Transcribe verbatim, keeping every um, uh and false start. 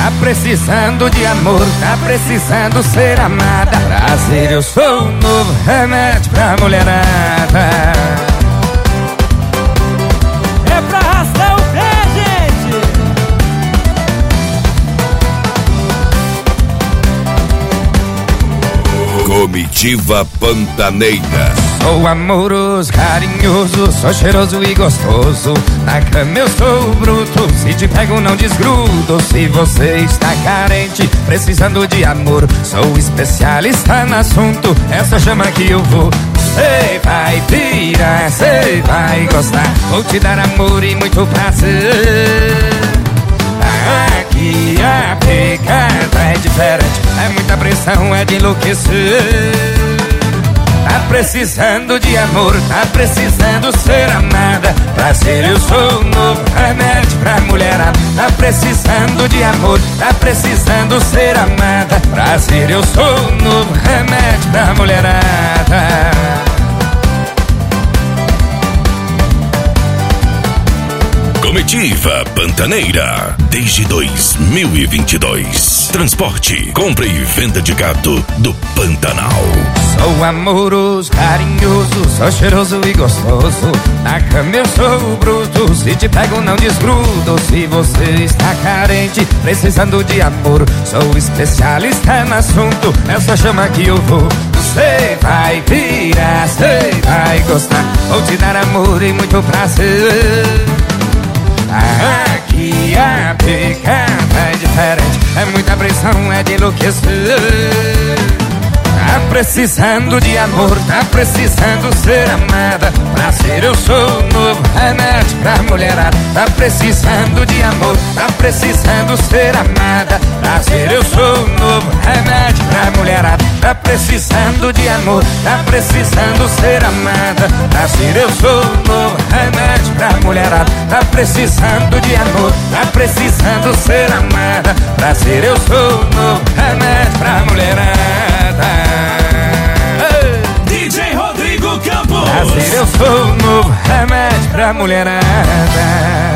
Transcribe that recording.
tá precisando de amor, tá precisando ser amada. Prazer, eu sou o novo remédio pra mulherada. É pra arrastar o pé, gente. Comitiva Pantaneira. Sou amoroso, carinhoso, sou cheiroso e gostoso. Na cama eu sou bruto, se te pego não desgrudo. Se você está carente, precisando de amor, sou especialista no assunto, essa chama que eu vou. Cê vai pirar, cê vai gostar, vou te dar amor e muito prazer. Aqui a pegada é diferente, é muita pressão, é de enlouquecer. Tá precisando de amor, tá precisando ser amada. Prazer, eu sou o novo remédio pra mulherada. Tá precisando de amor, tá precisando ser amada. Prazer, eu sou o novo remédio pra mulherada. Comitiva Pantaneira, desde dois mil e vinte e dois. Transporte, compra e venda de gado do Pantanal. Sou amoroso, carinhoso, sou cheiroso e gostoso. Na cama eu sou bruto, se te pego não desgrudo. Se você está carente, precisando de amor, sou especialista no assunto, essa chama que eu vou. Você vai virar, você vai gostar, vou te dar amor e muito prazer. Aqui a pegada é diferente, é muita pressão, é de enlouquecer. Tá precisando de amor, tá precisando ser amada. Prazer, eu sou o novo remédio pra mulherada. Tá precisando de amor, tá precisando ser amada. Prazer, eu sou o novo remédio pra mulherada. Tá precisando de amor, tá precisando ser amada. Prazer, eu sou o novo remédio pra mulherada. Tá precisando de amor, tá precisando ser amada. Prazer, eu sou o novo remédio pra mulherada. D J Rodrigo Campos. Prazer, eu sou o novo remédio pra mulherada.